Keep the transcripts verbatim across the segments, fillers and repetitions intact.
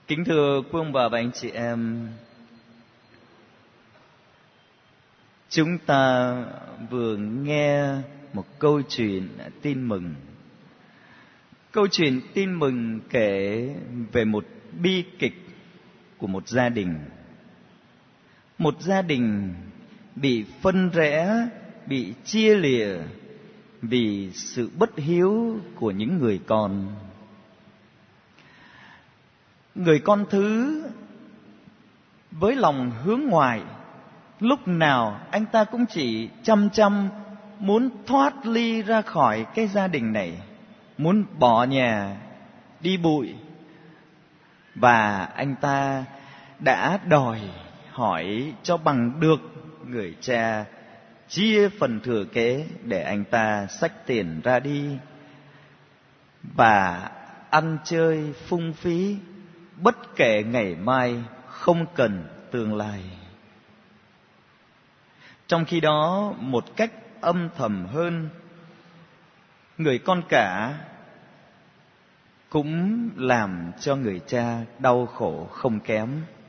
Kính thưa quý ông bà và anh chị em, chúng ta vừa nghe một câu chuyện tin mừng. Câu chuyện tin mừng kể về một bi kịch của một gia đình. Một gia đình bị phân rẽ, bị chia lìa vì sự bất hiếu của những người con. Người con thứ với lòng hướng ngoại, lúc nào anh ta cũng chỉ chăm chăm muốn thoát ly ra khỏi cái gia đình này, muốn bỏ nhà đi bụi. Và anh ta đã đòi hỏi cho bằng được người cha chia phần thừa kế để anh ta xách tiền ra đi và ăn chơi phung phí, bất kể ngày mai, không cần tương lai. Trong khi đó, một cách âm thầm hơn, người con cả cũng làm cho người cha đau khổ không kém.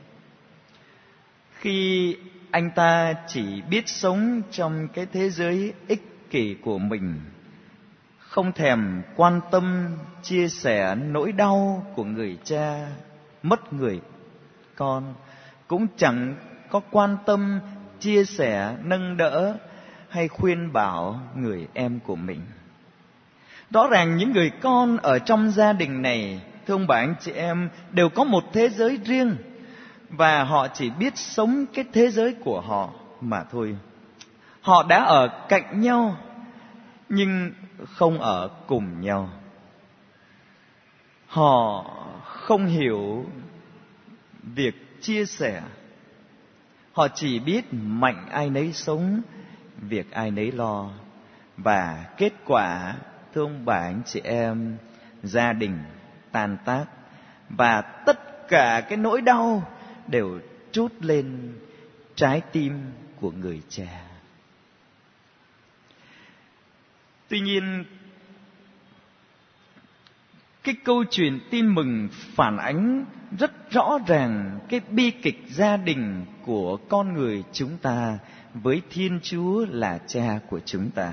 Khi anh ta chỉ biết sống trong cái thế giới ích kỷ của mình, không thèm quan tâm chia sẻ nỗi đau của người cha mất người con, cũng chẳng có quan tâm chia sẻ, nâng đỡ hay khuyên bảo người em của mình. Rõ ràng những người con ở trong gia đình này, thưa ông bà anh chị em, đều có một thế giới riêng, và họ chỉ biết sống cái thế giới của họ mà thôi. Họ đã ở cạnh nhau nhưng không ở cùng nhau. Họ không hiểu việc chia sẻ. Họ chỉ biết mạnh ai nấy sống, việc ai nấy lo. Và kết quả, thưa ông bà anh chị em, gia đình tan tác, và tất cả cái nỗi đau đều trút lên trái tim của người cha. Tuy nhiên, cái câu chuyện tin mừng phản ánh rất rõ ràng cái bi kịch gia đình của con người chúng ta với Thiên Chúa là cha của chúng ta.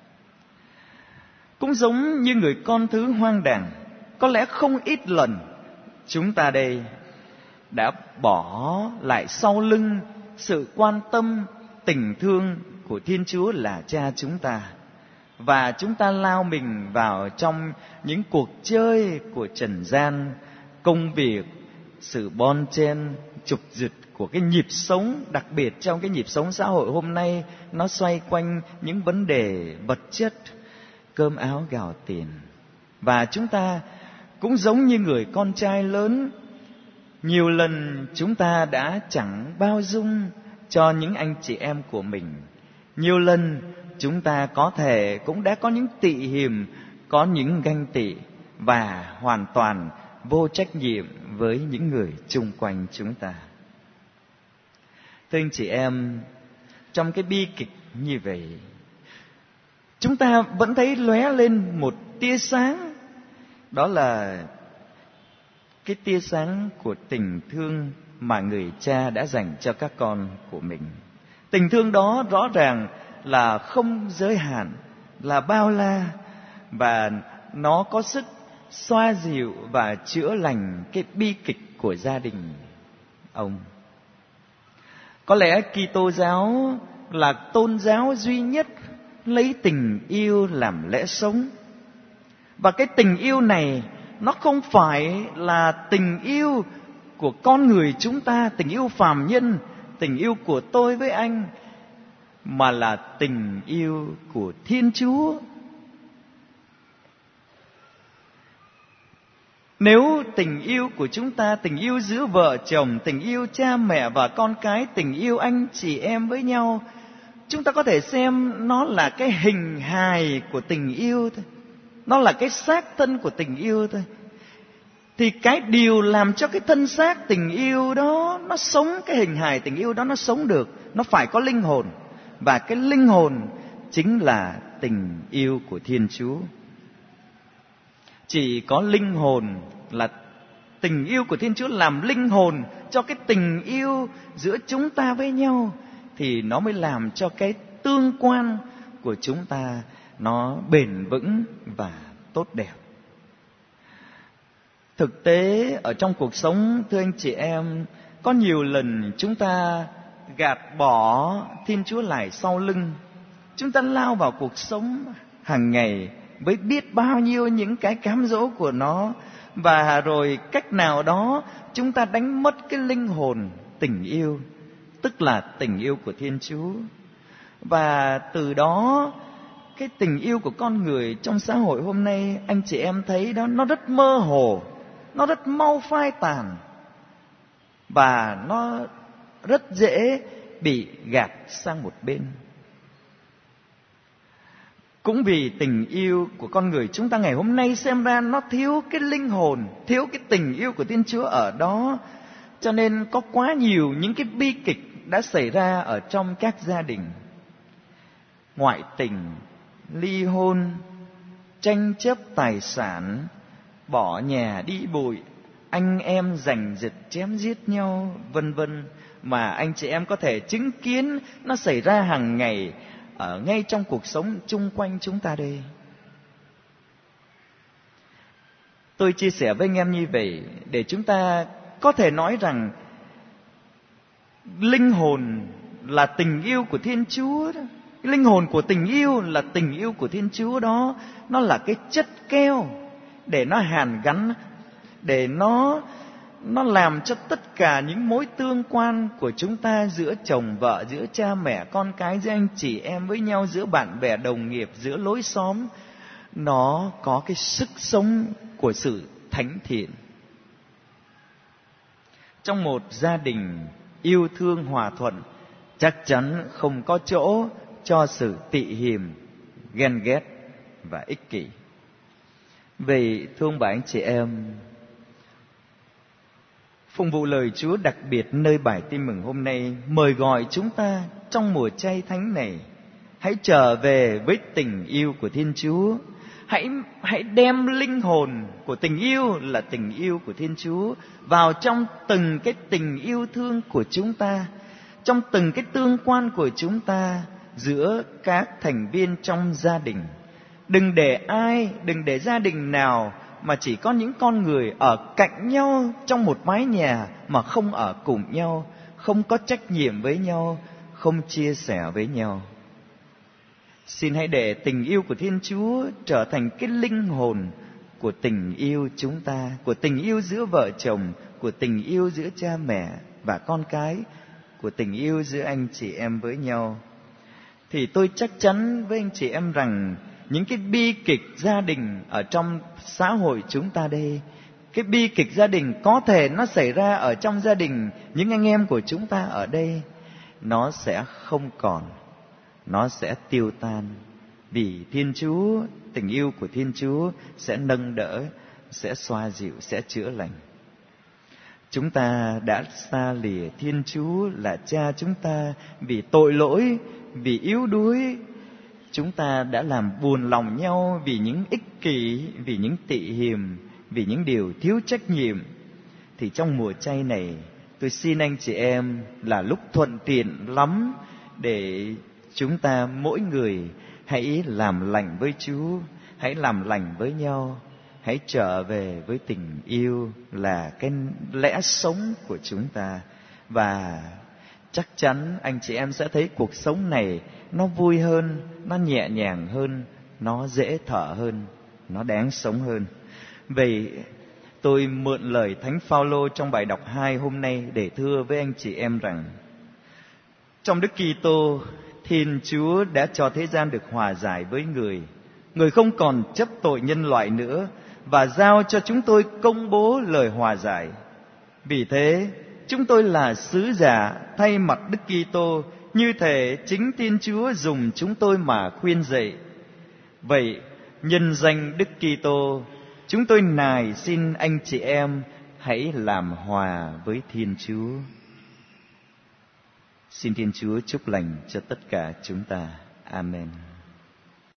Cũng giống như người con thứ hoang đàng, có lẽ không ít lần chúng ta đây đã bỏ lại sau lưng sự quan tâm, tình thương của Thiên Chúa là cha chúng ta, và chúng ta lao mình vào trong những cuộc chơi của trần gian, công việc, sự bon chen, trục giật của cái nhịp sống, đặc biệt trong cái nhịp sống xã hội hôm nay, nó xoay quanh những vấn đề vật chất, cơm áo gạo tiền. Và chúng ta cũng giống như người con trai lớn, nhiều lần chúng ta đã chẳng bao dung cho những anh chị em của mình. Nhiều lần chúng ta có thể cũng đã có những tị hiềm, có những ganh tị, và hoàn toàn vô trách nhiệm với những người chung quanh chúng ta. Thưa anh chị em, trong cái bi kịch như vậy, chúng ta vẫn thấy lóe lên một tia sáng. Đó là cái tia sáng của tình thương mà người cha đã dành cho các con của mình. Tình thương đó rõ ràng là không giới hạn, là bao la, và nó có sức xoa dịu và chữa lành cái bi kịch của gia đình ông. Có lẽ Kitô giáo là tôn giáo duy nhất lấy tình yêu làm lẽ sống. Và cái tình yêu này nó không phải là tình yêu của con người chúng ta, tình yêu phàm nhân, tình yêu của tôi với anh, mà là tình yêu của Thiên Chúa. Nếu tình yêu của chúng ta, tình yêu giữa vợ chồng, tình yêu cha mẹ và con cái, tình yêu anh chị em với nhau, chúng ta có thể xem nó là cái hình hài của tình yêu thôi, nó là cái xác thân của tình yêu thôi. Thì cái điều làm cho cái thân xác tình yêu đó nó sống, cái hình hài tình yêu đó nó sống được, nó phải có linh hồn. Và cái linh hồn chính là tình yêu của Thiên Chúa. Chỉ có linh hồn là Tình yêu của Thiên Chúa làm linh hồn cho cái tình yêu giữa chúng ta với nhau, thì nó mới làm cho cái tương quan của chúng ta nó bền vững và tốt đẹp. Thực tế ở trong cuộc sống, thưa anh chị em, có nhiều lần chúng ta gạt bỏ Thiên Chúa lại sau lưng. Chúng ta lao vào cuộc sống hàng ngày với biết bao nhiêu những cái cám dỗ của nó, và rồi cách nào đó chúng ta đánh mất cái linh hồn tình yêu, tức là tình yêu của Thiên Chúa. Và từ đó cái tình yêu của con người trong xã hội hôm nay, anh chị em thấy đó, nó rất mơ hồ, nó rất mau phai tàn, và nó rất dễ bị gạt sang một bên. Cũng vì tình yêu của con người chúng ta ngày hôm nay xem ra nó thiếu cái linh hồn, thiếu cái tình yêu của Thiên Chúa ở đó, cho nên có quá nhiều những cái bi kịch đã xảy ra ở trong các gia đình. Ngoại tình, ly hôn, tranh chấp tài sản, bỏ nhà đi bụi, anh em giành giật chém giết nhau, vân vân, mà anh chị em có thể chứng kiến nó xảy ra hàng ngày ở ngay trong cuộc sống chung quanh chúng ta đây. Tôi chia sẻ với anh em như vậy để chúng ta có thể nói rằng linh hồn là tình yêu của Thiên Chúa đó. Cái linh hồn của tình yêu là tình yêu của Thiên Chúa đó. Nó là cái chất keo để nó hàn gắn, để nó Nó làm cho tất cả những mối tương quan của chúng ta, giữa chồng vợ, giữa cha mẹ con cái, giữa anh chị em với nhau, giữa bạn bè đồng nghiệp, giữa lối xóm, nó có cái sức sống của sự thánh thiện. Trong một gia đình yêu thương hòa thuận, chắc chắn không có chỗ cho sự tị hiềm, ghen ghét và ích kỷ. Vậy thưa ông bà anh chị em, phụng vụ lời Chúa đặc biệt nơi bài tin mừng hôm nay mời gọi chúng ta trong mùa chay thánh này, hãy trở về với tình yêu của Thiên Chúa. Hãy, hãy đem linh hồn của tình yêu là tình yêu của Thiên Chúa vào trong từng cái tình yêu thương của chúng ta, trong từng cái tương quan của chúng ta giữa các thành viên trong gia đình. Đừng để ai, đừng để gia đình nào mà chỉ có những con người ở cạnh nhau trong một mái nhà mà không ở cùng nhau, không có trách nhiệm với nhau, không chia sẻ với nhau. Xin hãy để tình yêu của Thiên Chúa trở thành cái linh hồn của tình yêu chúng ta, của tình yêu giữa vợ chồng, của tình yêu giữa cha mẹ và con cái, của tình yêu giữa anh chị em với nhau. Thì tôi chắc chắn với anh chị em rằng những cái bi kịch gia đình ở trong xã hội chúng ta đây, cái bi kịch gia đình có thể nó xảy ra ở trong gia đình những anh em của chúng ta ở đây, nó sẽ không còn, nó sẽ tiêu tan. Vì Thiên Chúa, tình yêu của Thiên Chúa sẽ nâng đỡ, sẽ xoa dịu, sẽ chữa lành. Chúng ta đã xa lìa Thiên Chúa là Cha chúng ta vì tội lỗi, vì yếu đuối. Chúng ta đã làm buồn lòng nhau vì những ích kỷ, vì những tị hiềm, vì những điều thiếu trách nhiệm. Thì trong mùa chay này, tôi xin anh chị em là lúc thuận tiện lắm để chúng ta mỗi người hãy làm lành với Chúa, hãy làm lành với nhau, hãy trở về với tình yêu là cái lẽ sống của chúng ta. Và chắc chắn anh chị em sẽ thấy cuộc sống này nó vui hơn, nó nhẹ nhàng hơn, nó dễ thở hơn, nó đáng sống hơn. Vậy tôi mượn lời Thánh Phaolô trong bài đọc hai hôm nay để thưa với anh chị em rằng, trong Đức Kitô, Thiên Chúa đã cho thế gian được hòa giải với người. Người không còn chấp tội nhân loại nữa và giao cho chúng tôi công bố lời hòa giải. Vì thế, chúng tôi là sứ giả thay mặt Đức Kitô, như thể chính Thiên Chúa dùng chúng tôi mà khuyên dạy. Vậy, nhân danh Đức Kitô, chúng tôi nài xin anh chị em hãy làm hòa với Thiên Chúa. Xin Thiên Chúa chúc lành cho tất cả chúng ta. Amen.